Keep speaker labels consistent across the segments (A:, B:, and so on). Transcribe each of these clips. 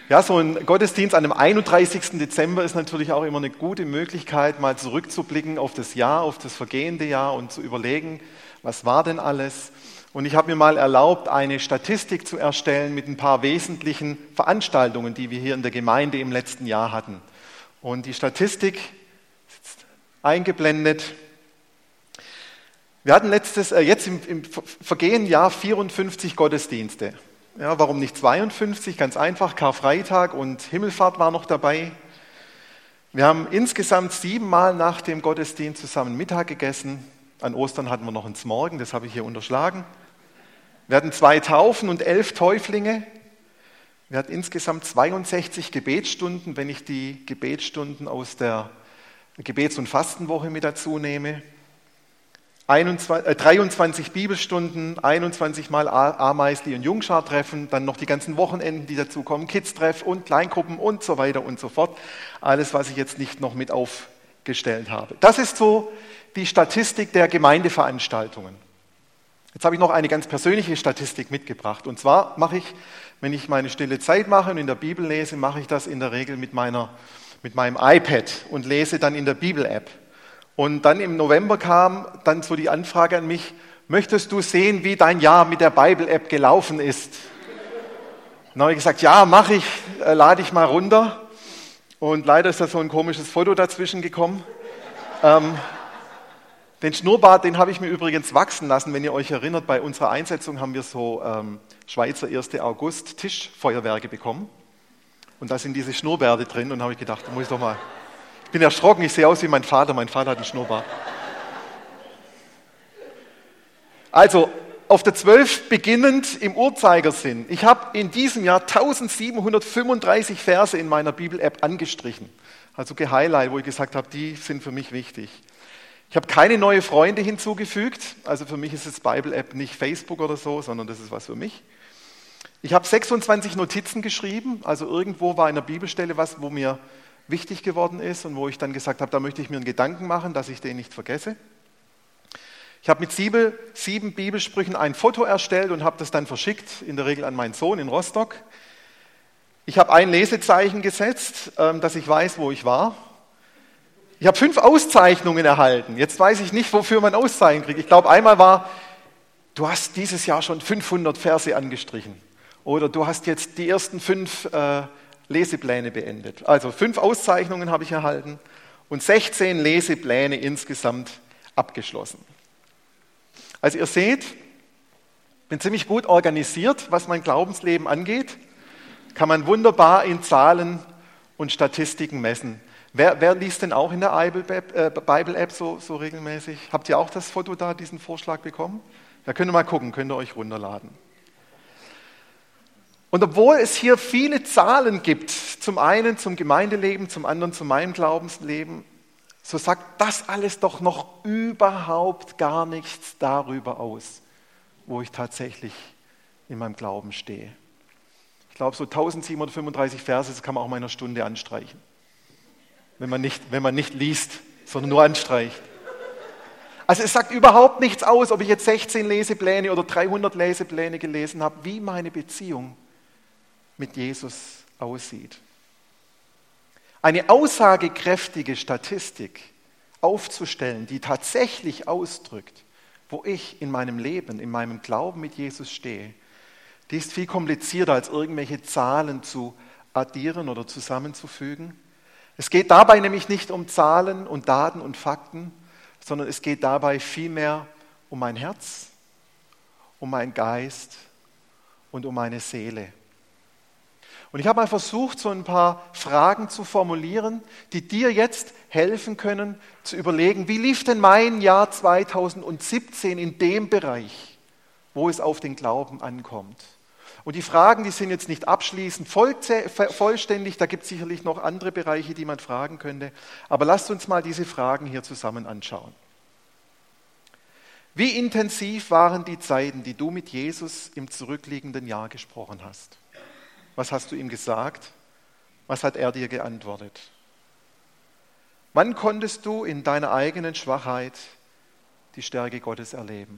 A: Ja, so ein Gottesdienst an dem 31. Dezember ist natürlich auch immer eine gute Möglichkeit, mal zurückzublicken auf das Jahr, auf das vergehende Jahr und zu überlegen, was war denn alles? Und ich habe mir mal erlaubt, eine Statistik zu erstellen mit ein paar wesentlichen Veranstaltungen, die wir hier in der Gemeinde im letzten Jahr hatten. Und die Statistik ist eingeblendet. Wir hatten jetzt im vergehenden Jahr 54 Gottesdienste. Ja, warum nicht 52? Ganz einfach, Karfreitag und Himmelfahrt war noch dabei. Wir haben insgesamt 7 Mal nach dem Gottesdienst zusammen Mittag gegessen. An Ostern hatten wir noch einen Smorgen, das habe ich hier unterschlagen. Wir hatten 2 Taufen und 11 Täuflinge. Wir hatten insgesamt 62 Gebetsstunden, wenn ich die Gebetsstunden aus der Gebets- und Fastenwoche mit dazu nehme. 23 Bibelstunden, 21 Mal Ameisli- und Jungschar-Treffen, dann noch die ganzen Wochenenden, die dazu kommen, Kids-Treff und Kleingruppen und so weiter und so fort. Alles, was ich jetzt nicht noch mit aufgestellt habe. Das ist so die Statistik der Gemeindeveranstaltungen. Jetzt habe ich noch eine ganz persönliche Statistik mitgebracht. Und zwar mache ich, wenn ich meine stille Zeit mache und in der Bibel lese, mache ich das in der Regel mit meinem iPad und lese dann in der Bibel-App. Und dann im November kam dann so die Anfrage an mich, möchtest du sehen, wie dein Jahr mit der Bible-App gelaufen ist? Dann habe ich gesagt, ja, mache ich, lade ich mal runter. Und leider ist da so ein komisches Foto dazwischen gekommen. Den Schnurrbart, den habe ich mir übrigens wachsen lassen. Wenn ihr euch erinnert, bei unserer Einsetzung haben wir so Schweizer 1. August Tischfeuerwerke bekommen. Und da sind diese Schnurrbärte drin. Und da habe ich gedacht, da muss ich doch mal... Ich bin erschrocken, ich sehe aus wie mein Vater hat einen Schnurrbart. Also, auf der 12 beginnend im Uhrzeigersinn. Ich habe in diesem Jahr 1735 Verse in meiner Bibel-App angestrichen. Also gehighlightet, wo ich gesagt habe, die sind für mich wichtig. Ich habe keine neuen Freunde hinzugefügt. Also für mich ist es Bible-App nicht Facebook oder so, sondern das ist was für mich. Ich habe 26 Notizen geschrieben. Also irgendwo war in der Bibelstelle was, wo mir wichtig geworden ist und wo ich dann gesagt habe, da möchte ich mir einen Gedanken machen, dass ich den nicht vergesse. Ich habe mit 7 Bibelsprüchen ein Foto erstellt und habe das dann verschickt, in der Regel an meinen Sohn in Rostock. Ich habe ein Lesezeichen gesetzt, dass ich weiß, wo ich war. Ich habe 5 Auszeichnungen erhalten. Jetzt weiß ich nicht, wofür man Auszeichnungen kriegt. Ich glaube, einmal war, du hast dieses Jahr schon 500 Verse angestrichen. Oder du hast jetzt die ersten 5 Lesepläne beendet. Also 5 Auszeichnungen habe ich erhalten und 16 Lesepläne insgesamt abgeschlossen. Also ihr seht, ich bin ziemlich gut organisiert, was mein Glaubensleben angeht. Kann man wunderbar in Zahlen und Statistiken messen. Wer liest denn auch in der Bible-App so regelmäßig? Habt ihr auch das Foto da, diesen Vorschlag bekommen? Da könnt ihr mal gucken, könnt ihr euch runterladen. Und obwohl es hier viele Zahlen gibt, zum einen zum Gemeindeleben, zum anderen zu meinem Glaubensleben, so sagt das alles doch noch überhaupt gar nichts darüber aus, wo ich tatsächlich in meinem Glauben stehe. Ich glaube, so 1735 Verse, das kann man auch mal in einer Stunde anstreichen. Wenn man nicht liest, sondern nur anstreicht. Also es sagt überhaupt nichts aus, ob ich jetzt 16 Lesepläne oder 300 Lesepläne gelesen habe, wie meine Beziehung mit Jesus aussieht. Eine aussagekräftige Statistik aufzustellen, die tatsächlich ausdrückt, wo ich in meinem Leben, in meinem Glauben mit Jesus stehe, die ist viel komplizierter, als irgendwelche Zahlen zu addieren oder zusammenzufügen. Es geht dabei nämlich nicht um Zahlen und Daten und Fakten, sondern es geht dabei vielmehr um mein Herz, um meinen Geist und um meine Seele. Und ich habe mal versucht, so ein paar Fragen zu formulieren, die dir jetzt helfen können, zu überlegen, wie lief denn mein Jahr 2017 in dem Bereich, wo es auf den Glauben ankommt. Und die Fragen, die sind jetzt nicht abschließend vollständig, da gibt es sicherlich noch andere Bereiche, die man fragen könnte. Aber lasst uns mal diese Fragen hier zusammen anschauen. Wie intensiv waren die Zeiten, die du mit Jesus im zurückliegenden Jahr gesprochen hast? Was hast du ihm gesagt? Was hat er dir geantwortet? Wann konntest du in deiner eigenen Schwachheit die Stärke Gottes erleben?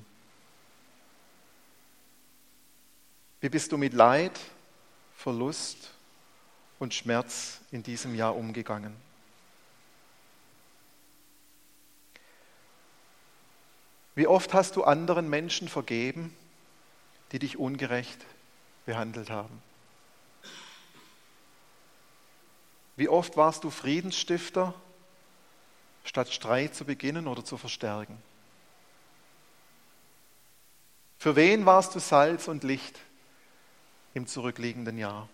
A: Wie bist du mit Leid, Verlust und Schmerz in diesem Jahr umgegangen? Wie oft hast du anderen Menschen vergeben, die dich ungerecht behandelt haben? Wie oft warst du Friedensstifter, statt Streit zu beginnen oder zu verstärken? Für wen warst du Salz und Licht im zurückliegenden Jahr?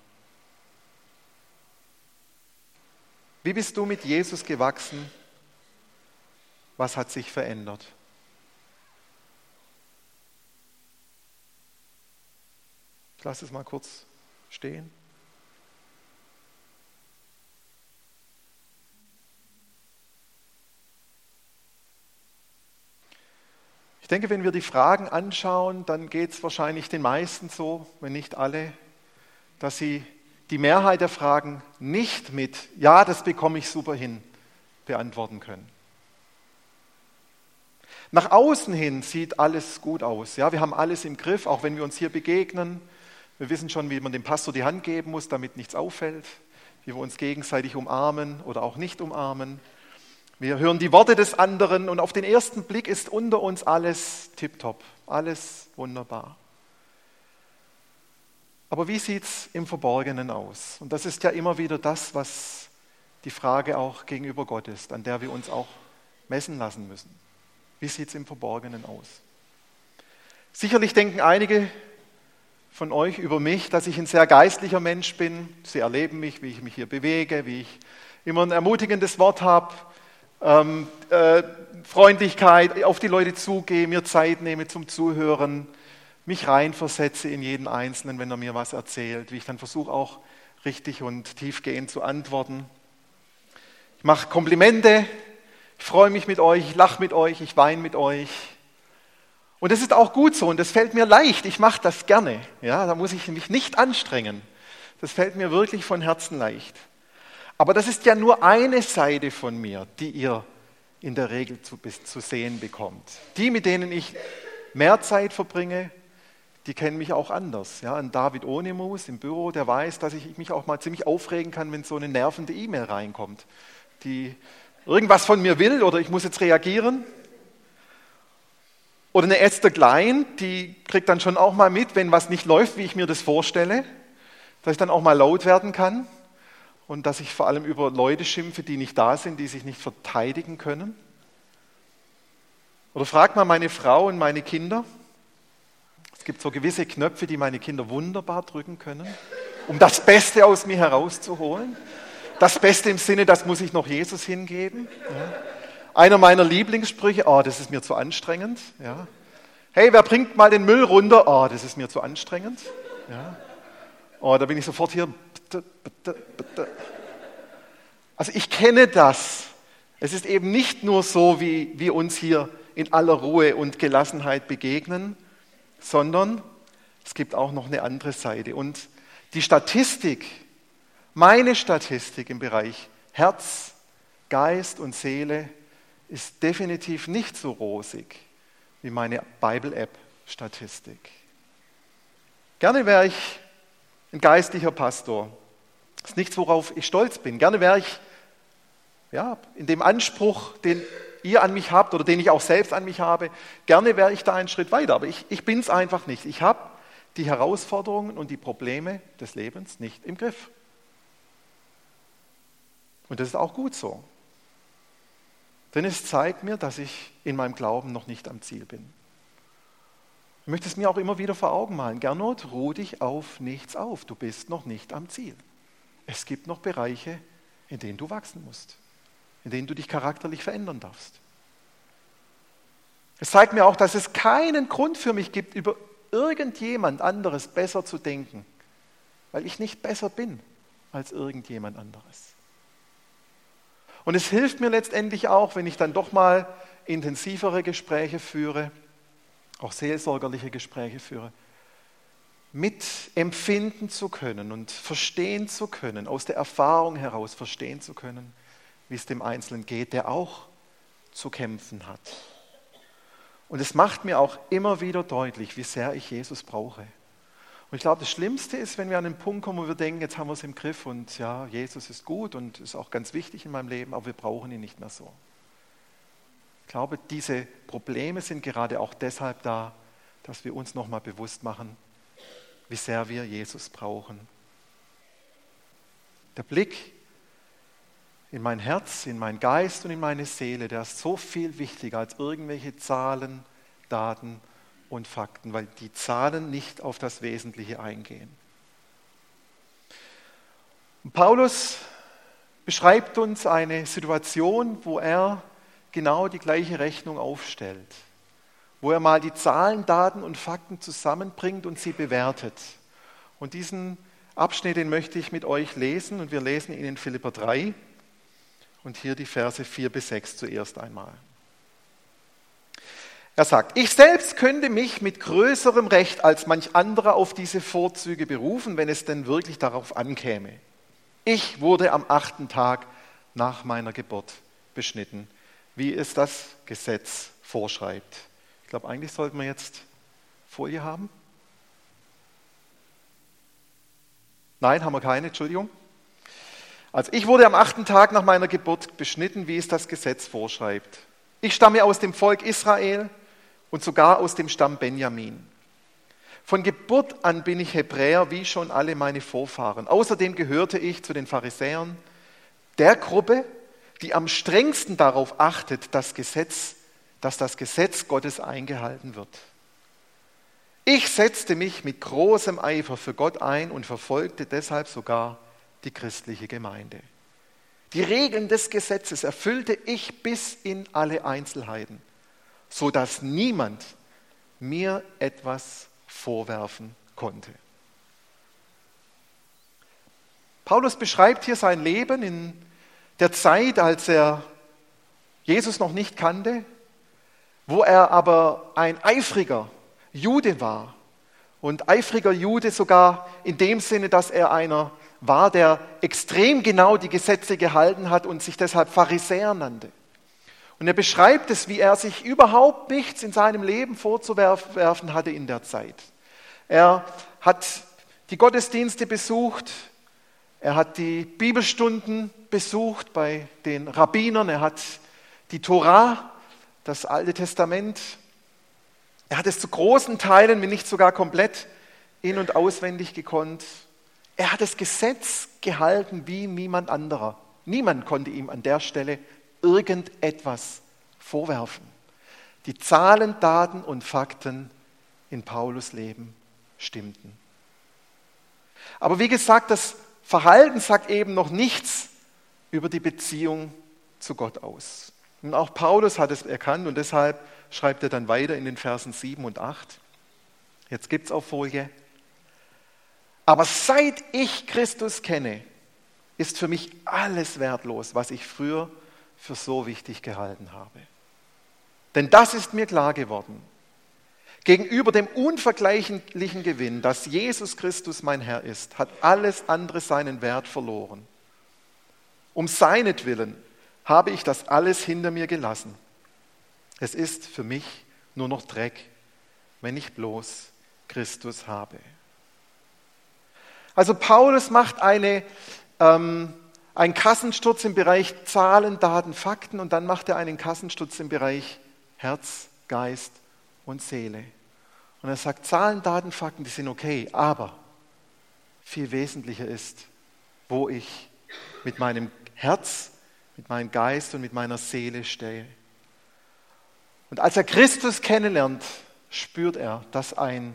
A: Wie bist du mit Jesus gewachsen? Was hat sich verändert? Ich lasse es mal kurz stehen. Ich denke, wenn wir die Fragen anschauen, dann geht es wahrscheinlich den meisten so, wenn nicht alle, dass sie die Mehrheit der Fragen nicht mit „Ja, das bekomme ich super hin" beantworten können. Nach außen hin sieht alles gut aus. Ja, wir haben alles im Griff, auch wenn wir uns hier begegnen. Wir wissen schon, wie man dem Pastor die Hand geben muss, damit nichts auffällt, wie wir uns gegenseitig umarmen oder auch nicht umarmen. Wir hören die Worte des anderen und auf den ersten Blick ist unter uns alles tipptopp, alles wunderbar. Aber wie sieht es im Verborgenen aus? Und das ist ja immer wieder das, was die Frage auch gegenüber Gott ist, an der wir uns auch messen lassen müssen. Wie sieht es im Verborgenen aus? Sicherlich denken einige von euch über mich, dass ich ein sehr geistlicher Mensch bin. Sie erleben mich, wie ich mich hier bewege, wie ich immer ein ermutigendes Wort habe, Freundlichkeit, auf die Leute zugehe, mir Zeit nehme zum Zuhören, mich reinversetze in jeden Einzelnen, wenn er mir was erzählt, wie ich dann versuche auch richtig und tiefgehend zu antworten. Ich mache Komplimente, ich freue mich mit euch, ich lache mit euch, ich weine mit euch. Und das ist auch gut so und das fällt mir leicht, ich mache das gerne. Ja, da muss ich mich nicht anstrengen. Das fällt mir wirklich von Herzen leicht. Aber das ist ja nur eine Seite von mir, die ihr in der Regel zu sehen bekommt. Die, mit denen ich mehr Zeit verbringe, die kennen mich auch anders. Ja, ein David Ohnemus im Büro, der weiß, dass ich mich auch mal ziemlich aufregen kann, wenn so eine nervende E-Mail reinkommt, die irgendwas von mir will oder ich muss jetzt reagieren. Oder eine Esther Klein, die kriegt dann schon auch mal mit, wenn was nicht läuft, wie ich mir das vorstelle, dass ich dann auch mal laut werden kann und dass ich vor allem über Leute schimpfe, die nicht da sind, die sich nicht verteidigen können. Oder fragt mal meine Frau und meine Kinder. Es gibt so gewisse Knöpfe, die meine Kinder wunderbar drücken können, um das Beste aus mir herauszuholen. Das Beste im Sinne, das muss ich noch Jesus hingeben. Ja. Einer meiner Lieblingssprüche, das ist mir zu anstrengend. Ja. Hey, wer bringt mal den Müll runter? Das ist mir zu anstrengend. Ja. Da bin ich sofort hier. Also ich kenne das. Es ist eben nicht nur so, wie wir uns hier in aller Ruhe und Gelassenheit begegnen, sondern es gibt auch noch eine andere Seite. Und die Statistik, meine Statistik im Bereich Herz, Geist und Seele, ist definitiv nicht so rosig wie meine Bible-App-Statistik. Gerne wäre ich ein geistlicher Pastor. Das ist nichts, worauf ich stolz bin. Gerne wäre ich in dem Anspruch, den ihr an mich habt oder den ich auch selbst an mich habe, gerne wäre ich da einen Schritt weiter. Aber ich bin es einfach nicht. Ich habe die Herausforderungen und die Probleme des Lebens nicht im Griff. Und das ist auch gut so. Denn es zeigt mir, dass ich in meinem Glauben noch nicht am Ziel bin. Ich möchte es mir auch immer wieder vor Augen malen. Gernot, ruh dich auf nichts auf. Du bist noch nicht am Ziel. Es gibt noch Bereiche, in denen du wachsen musst, in denen du dich charakterlich verändern darfst. Es zeigt mir auch, dass es keinen Grund für mich gibt, über irgendjemand anderes besser zu denken, weil ich nicht besser bin als irgendjemand anderes. Und es hilft mir letztendlich auch, wenn ich dann doch mal intensivere Gespräche führe, auch seelsorgerliche Gespräche führe, mitempfinden zu können und verstehen zu können, aus der Erfahrung heraus verstehen zu können, wie es dem Einzelnen geht, der auch zu kämpfen hat. Und es macht mir auch immer wieder deutlich, wie sehr ich Jesus brauche. Und ich glaube, das Schlimmste ist, wenn wir an den Punkt kommen, wo wir denken, jetzt haben wir es im Griff und ja, Jesus ist gut und ist auch ganz wichtig in meinem Leben, aber wir brauchen ihn nicht mehr so. Ich glaube, diese Probleme sind gerade auch deshalb da, dass wir uns nochmal bewusst machen, wie sehr wir Jesus brauchen. Der Blick in mein Herz, in meinen Geist und in meine Seele, der ist so viel wichtiger als irgendwelche Zahlen, Daten und Fakten, weil die Zahlen nicht auf das Wesentliche eingehen. Und Paulus beschreibt uns eine Situation, wo er genau die gleiche Rechnung aufstellt, wo er mal die Zahlen, Daten und Fakten zusammenbringt und sie bewertet. Und diesen Abschnitt, den möchte ich mit euch lesen und wir lesen ihn in Philipper 3 und hier die Verse 4-6 zuerst einmal. Er sagt, ich selbst könnte mich mit größerem Recht als manch anderer auf diese Vorzüge berufen, wenn es denn wirklich darauf ankäme. Ich wurde am 8. Tag nach meiner Geburt beschnitten, wie es das Gesetz vorschreibt. Ich glaube, eigentlich sollten wir jetzt Folie haben. Nein, haben wir keine, Entschuldigung. Also ich wurde am 8. Tag nach meiner Geburt beschnitten, wie es das Gesetz vorschreibt. Ich stamme aus dem Volk Israel und sogar aus dem Stamm Benjamin. Von Geburt an bin ich Hebräer, wie schon alle meine Vorfahren. Außerdem gehörte ich zu den Pharisäern, der Gruppe, die am strengsten darauf achtet, dass das Gesetz Gottes eingehalten wird. Ich setzte mich mit großem Eifer für Gott ein und verfolgte deshalb sogar die christliche Gemeinde. Die Regeln des Gesetzes erfüllte ich bis in alle Einzelheiten, sodass niemand mir etwas vorwerfen konnte. Paulus beschreibt hier sein Leben in der Zeit, als er Jesus noch nicht kannte, wo er aber ein eifriger Jude war. Und eifriger Jude sogar in dem Sinne, dass er einer war, der extrem genau die Gesetze gehalten hat und sich deshalb Pharisäer nannte. Und er beschreibt es, wie er sich überhaupt nichts in seinem Leben vorzuwerfen hatte in der Zeit. Er hat die Gottesdienste besucht, er hat die Bibelstunden besucht bei den Rabbinern, er hat die Tora, das Alte Testament, er hat es zu großen Teilen, wenn nicht sogar komplett, in- und auswendig gekonnt. Er hat das Gesetz gehalten wie niemand anderer. Niemand konnte ihm an der Stelle irgendetwas vorwerfen. Die Zahlen, Daten und Fakten in Paulus' Leben stimmten. Aber wie gesagt, das Verhalten sagt eben noch nichts über die Beziehung zu Gott aus. Und auch Paulus hat es erkannt und deshalb schreibt er dann weiter in den Versen 7 und 8. Jetzt gibt es auf Folie. Aber seit ich Christus kenne, ist für mich alles wertlos, was ich früher für so wichtig gehalten habe. Denn das ist mir klar geworden. Gegenüber dem unvergleichlichen Gewinn, dass Jesus Christus mein Herr ist, hat alles andere seinen Wert verloren. Um seinetwillen habe ich das alles hinter mir gelassen. Es ist für mich nur noch Dreck, wenn ich bloß Christus habe. Also Paulus macht einen Kassensturz im Bereich Zahlen, Daten, Fakten und dann macht er einen Kassensturz im Bereich Herz, Geist und Seele. Und er sagt, Zahlen, Daten, Fakten, die sind okay, aber viel wesentlicher ist, wo ich mit meinem Herz, mit meinem Geist und mit meiner Seele stehe. Und als er Christus kennenlernt, spürt er, dass ein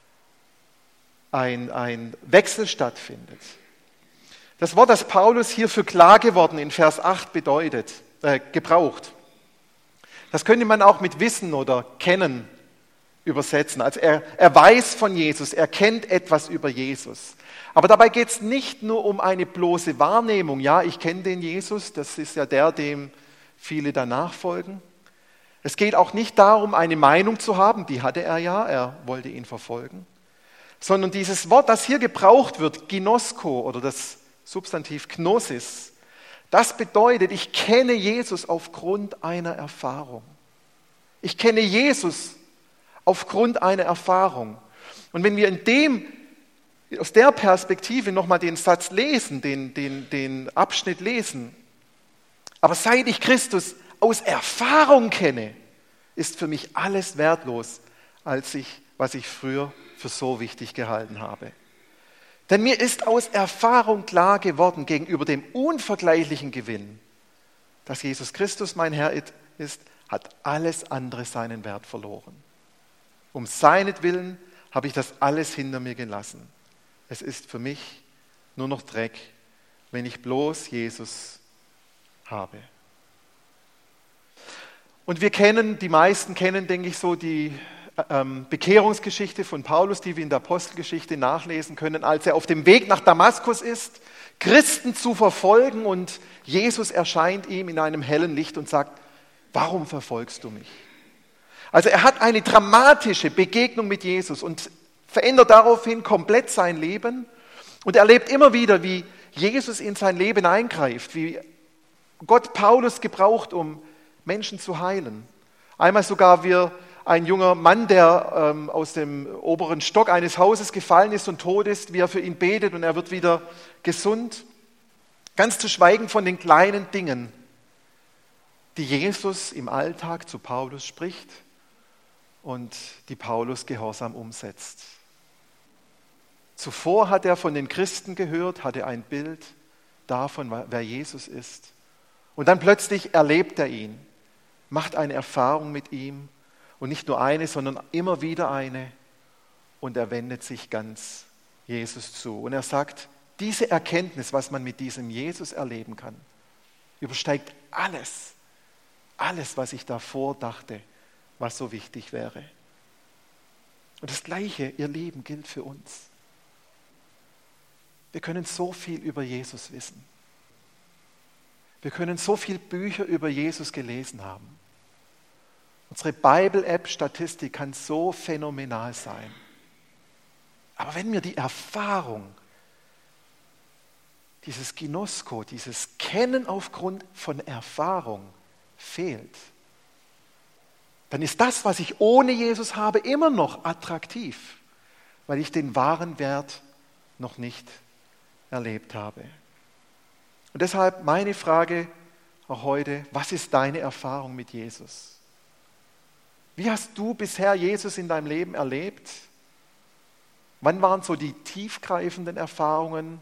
A: Wechsel stattfindet. Das Wort, das Paulus hier für klar geworden in Vers 8 gebraucht, das könnte man auch mit Wissen oder Kennen übersetzen. Also er weiß von Jesus, er kennt etwas über Jesus. Aber dabei geht es nicht nur um eine bloße Wahrnehmung. Ja, ich kenne den Jesus, das ist ja der, dem viele danach folgen. Es geht auch nicht darum, eine Meinung zu haben, die hatte er ja, er wollte ihn verfolgen. Sondern dieses Wort, das hier gebraucht wird, Ginosko oder das Substantiv Gnosis, das bedeutet, ich kenne Jesus aufgrund einer Erfahrung. Ich kenne Jesus aufgrund einer Erfahrung. Und wenn wir in dem aus der Perspektive nochmal den Satz lesen, den Abschnitt lesen. Aber seit ich Christus aus Erfahrung kenne, ist für mich alles wertlos, was ich früher für so wichtig gehalten habe. Denn mir ist aus Erfahrung klar geworden, gegenüber dem unvergleichlichen Gewinn, dass Jesus Christus mein Herr ist, hat alles andere seinen Wert verloren. Um seinetwillen habe ich das alles hinter mir gelassen. Es ist für mich nur noch Dreck, wenn ich bloß Jesus habe. Und die meisten kennen, denke ich, so die Bekehrungsgeschichte von Paulus, die wir in der Apostelgeschichte nachlesen können, als er auf dem Weg nach Damaskus ist, Christen zu verfolgen und Jesus erscheint ihm in einem hellen Licht und sagt, warum verfolgst du mich? Also er hat eine dramatische Begegnung mit Jesus und verändert daraufhin komplett sein Leben und erlebt immer wieder, wie Jesus in sein Leben eingreift, wie Gott Paulus gebraucht, um Menschen zu heilen. Einmal sogar wie ein junger Mann, der aus dem oberen Stock eines Hauses gefallen ist und tot ist, wie er für ihn betet und er wird wieder gesund. Ganz zu schweigen von den kleinen Dingen, die Jesus im Alltag zu Paulus spricht und die Paulus gehorsam umsetzt. Zuvor hat er von den Christen gehört, hatte ein Bild davon, wer Jesus ist. Und dann plötzlich erlebt er ihn, macht eine Erfahrung mit ihm und nicht nur eine, sondern immer wieder eine und er wendet sich ganz Jesus zu. Und er sagt, diese Erkenntnis, was man mit diesem Jesus erleben kann, übersteigt alles, was ich davor dachte, was so wichtig wäre. Und das Gleiche, ihr Lieben, gilt für uns. Wir können so viel über Jesus wissen. Wir können so viele Bücher über Jesus gelesen haben. Unsere Bible-App-Statistik kann so phänomenal sein. Aber wenn mir die Erfahrung, dieses Ginosko, dieses Kennen aufgrund von Erfahrung fehlt, dann ist das, was ich ohne Jesus habe, immer noch attraktiv, weil ich den wahren Wert noch nicht erlebt habe. Und deshalb meine Frage auch heute, was ist deine Erfahrung mit Jesus? Wie hast du bisher Jesus in deinem Leben erlebt? Wann waren so die tiefgreifenden Erfahrungen?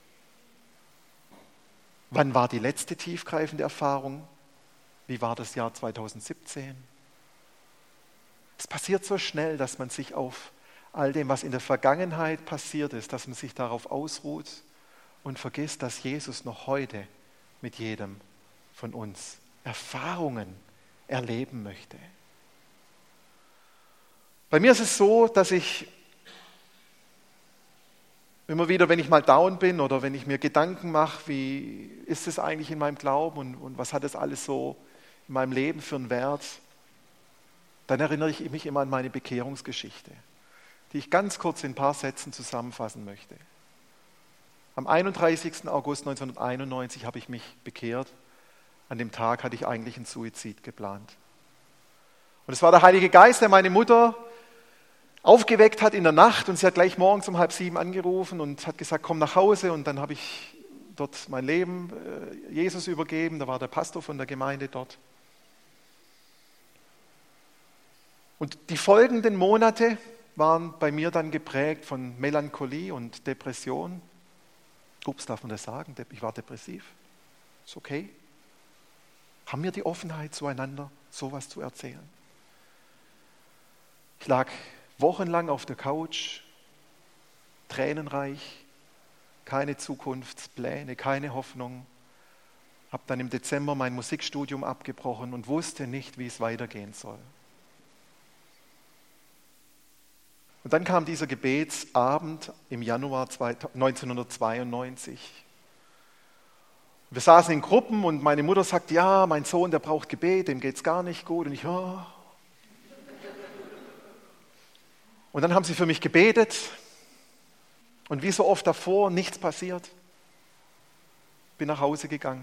A: Wann war die letzte tiefgreifende Erfahrung? Wie war das Jahr 2017? Es passiert so schnell, dass man sich auf all dem, was in der Vergangenheit passiert ist, dass man sich darauf ausruht und vergisst, dass Jesus noch heute mit jedem von uns Erfahrungen erleben möchte. Bei mir ist es so, dass ich immer wieder, wenn ich mal down bin oder wenn ich mir Gedanken mache, wie ist es eigentlich in meinem Glauben und was hat das alles so in meinem Leben für einen Wert, dann erinnere ich mich immer an meine Bekehrungsgeschichte, die ich ganz kurz in ein paar Sätzen zusammenfassen möchte. Am 31. August 1991 habe ich mich bekehrt. An dem Tag hatte ich eigentlich einen Suizid geplant. Und es war der Heilige Geist, der meine Mutter aufgeweckt hat in der Nacht und sie hat gleich morgens um 6:30 angerufen und hat gesagt, komm nach Hause. Und dann habe ich dort mein Leben Jesus übergeben. Da war der Pastor von der Gemeinde dort. Und die folgenden Monate waren bei mir dann geprägt von Melancholie und Depression. Ups, darf man das sagen? Ich war depressiv. Ist okay. Haben wir die Offenheit zueinander, sowas zu erzählen? Ich lag wochenlang auf der Couch, tränenreich, keine Zukunftspläne, keine Hoffnung. Habe dann im Dezember mein Musikstudium abgebrochen und wusste nicht, wie es weitergehen soll. Und dann kam dieser Gebetsabend im Januar 1992. Wir saßen in Gruppen und meine Mutter sagt, ja, mein Sohn, der braucht Gebet, dem geht es gar nicht gut. Und ich, ja. Und dann haben sie für mich gebetet und wie so oft davor, nichts passiert. Bin nach Hause gegangen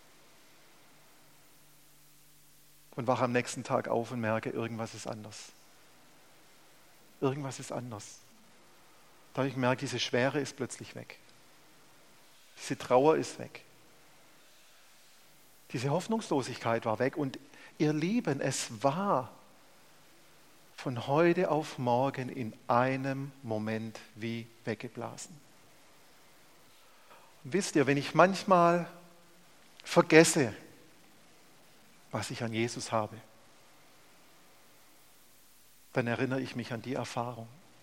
A: und wache am nächsten Tag auf und merke, irgendwas ist anders. Irgendwas ist anders. Da habe ich gemerkt, diese Schwere ist plötzlich weg. Diese Trauer ist weg. Diese Hoffnungslosigkeit war weg. Und ihr Lieben, es war von heute auf morgen in einem Moment wie weggeblasen. Und wisst ihr, wenn ich manchmal vergesse, was ich an Jesus habe, dann erinnere ich mich an die Erfahrung.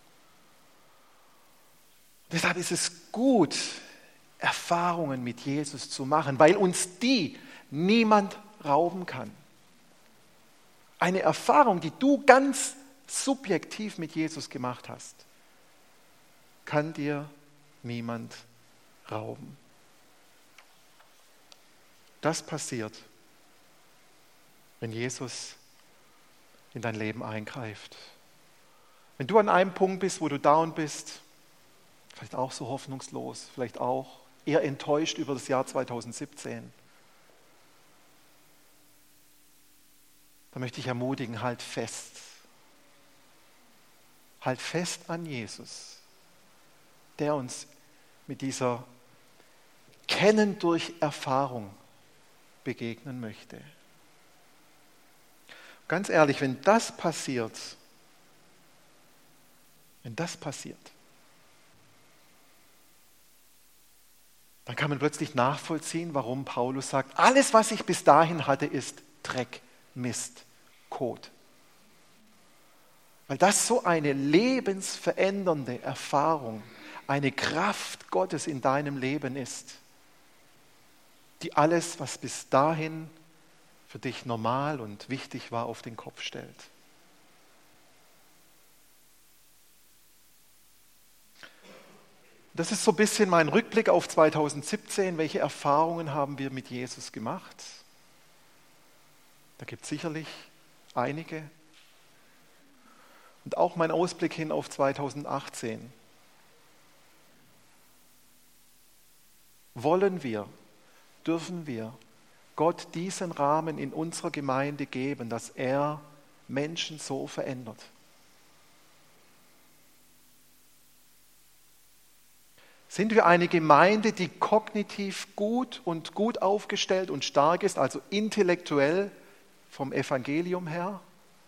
A: Deshalb ist es gut, Erfahrungen mit Jesus zu machen, weil uns die niemand rauben kann. Eine Erfahrung, die du ganz subjektiv mit Jesus gemacht hast, kann dir niemand rauben. Das passiert, wenn Jesus in dein Leben eingreift. Wenn du an einem Punkt bist, wo du down bist, vielleicht auch so hoffnungslos, vielleicht auch eher enttäuscht über das Jahr 2017, da möchte ich ermutigen, halt fest. Halt fest an Jesus, der uns mit dieser Kennen durch Erfahrung begegnen möchte. Ganz ehrlich, wenn das passiert, dann kann man plötzlich nachvollziehen, warum Paulus sagt, alles, was ich bis dahin hatte, ist Dreck, Mist, Kot. Weil das so eine lebensverändernde Erfahrung, eine Kraft Gottes in deinem Leben ist, die alles, was bis dahin für dich normal und wichtig war, auf den Kopf stellt. Das ist so ein bisschen mein Rückblick auf 2017. Welche Erfahrungen haben wir mit Jesus gemacht? Da gibt es sicherlich einige. Und auch mein Ausblick hin auf 2018. Wollen wir, dürfen wir Gott diesen Rahmen in unserer Gemeinde geben, dass er Menschen so verändert? Sind wir eine Gemeinde, die kognitiv gut aufgestellt und stark ist, also intellektuell vom Evangelium her,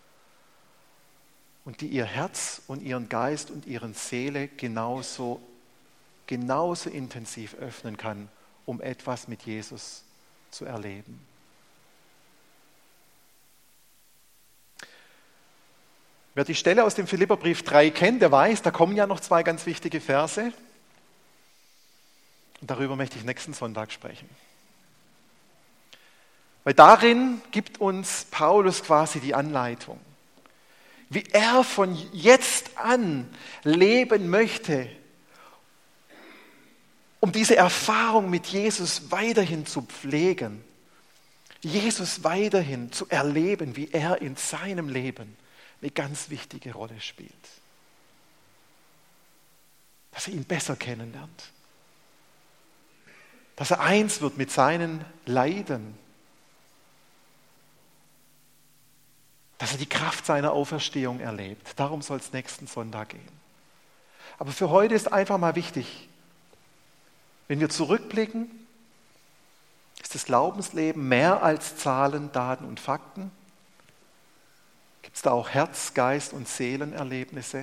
A: und die ihr Herz und ihren Geist und ihre Seele genauso intensiv öffnen kann, um etwas mit Jesus zu erleben? Wer die Stelle aus dem Philipperbrief 3 kennt, der weiß, da kommen ja noch 2 ganz wichtige Verse. Und darüber möchte ich nächsten Sonntag sprechen. Weil darin gibt uns Paulus quasi die Anleitung, wie er von jetzt an leben möchte, um diese Erfahrung mit Jesus weiterhin zu pflegen, Jesus weiterhin zu erleben, wie er in seinem Leben eine ganz wichtige Rolle spielt. Dass er ihn besser kennenlernt. Dass er eins wird mit seinen Leiden. Dass er die Kraft seiner Auferstehung erlebt. Darum soll es nächsten Sonntag gehen. Aber für heute ist einfach mal wichtig, wenn wir zurückblicken, ist das Glaubensleben mehr als Zahlen, Daten und Fakten? Gibt es da auch Herz-, Geist- und Seelenerlebnisse?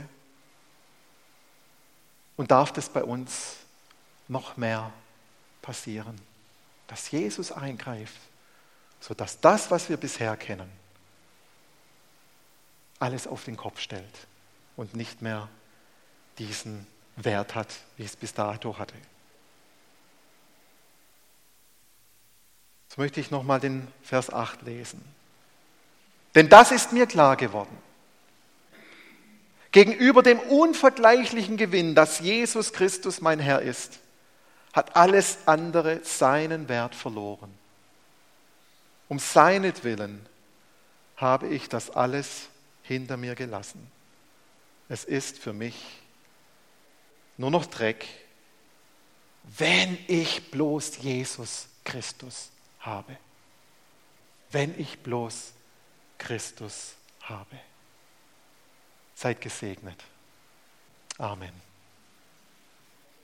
A: Und darf das bei uns noch mehr passieren? Dass Jesus eingreift, sodass das, was wir bisher kennen, alles auf den Kopf stellt und nicht mehr diesen Wert hat, wie es bis dato hatte. Jetzt möchte ich nochmal den Vers 8 lesen. Denn das ist mir klar geworden. Gegenüber dem unvergleichlichen Gewinn, dass Jesus Christus mein Herr ist, hat alles andere seinen Wert verloren. Um seinetwillen habe ich das alles hinter mir gelassen. Es ist für mich nur noch Dreck, wenn ich bloß Jesus Christus habe. Wenn ich bloß Christus habe. Seid gesegnet. Amen.